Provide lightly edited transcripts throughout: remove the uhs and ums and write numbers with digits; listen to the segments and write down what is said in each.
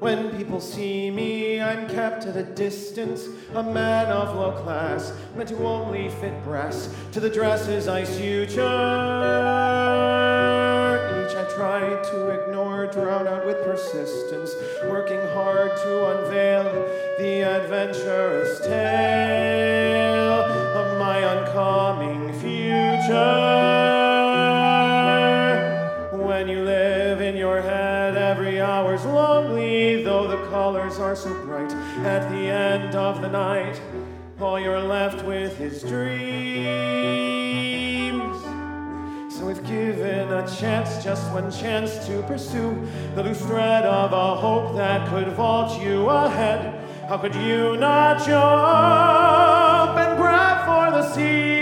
When people see me, I'm kept at a distance, a man of low class, meant to only fit brass to the dresses I suture. Each I try to ignore, drown out with persistence, working hard to unveil the adventurous tale of my oncoming future. When you live in your head, every hour's lonely, though the colors are so bright. At the end of the night, all you're left with is dreams. So if given a chance, just one chance to pursue the loose thread of a hope that could vault you ahead, how could you not jump and grab for the seams?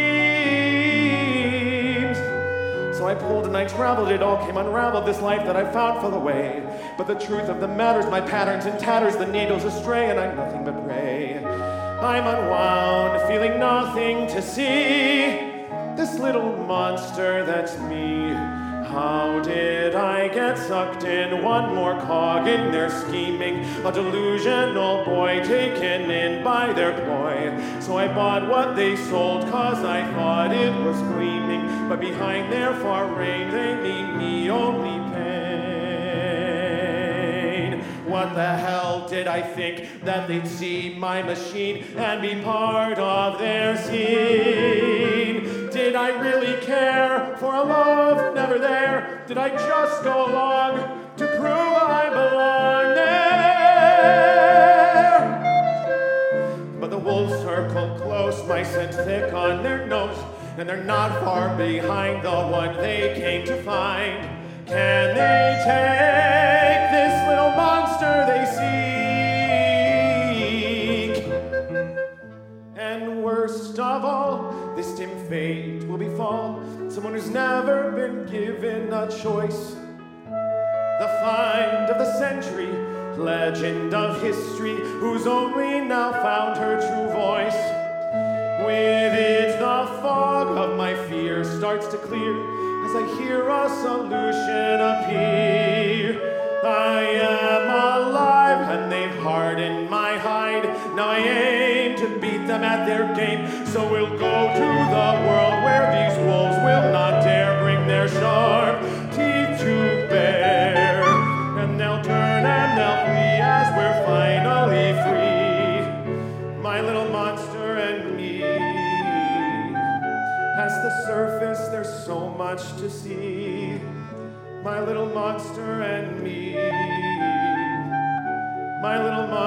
So I pulled and I traveled, it all came unraveled, this life that I found fell away. But the truth of the matter's my patterns in tatters, the needle's astray, and I'm nothing but prey. I'm unwound, feeling nothing to see. This little monster that's me. How did I get sucked in? One more cog in their scheming, a delusional boy taken in by their ploy. So I bought what they sold, cause I thought it was gleaming. But behind their far reign, they mean me only pain. What the hell did I think? That they'd see my machine and be part of their scene? Did I really care for a love never there? Did I just go along to prove I belong there? But the wolves circle close, my scent thick on their nose, and they're not far behind the one they came to find. Can they take this little monster they seek? And worst of all, this dim fate will befall someone who's never been given a choice. The find of the century, legend of history, who's only now found her true voice. With it, the fog of my fear starts to clear as I hear a solution appear. I am alive and they've hardened my hide. Now I aim to beat them at their game. So we'll go to the world where these wolves will not dare bring their sharp teeth to bear. And they'll turn and they'll flee as we're finally free. My little monster and me. Past the surface there's so much to see. My little monster and me. My little monster.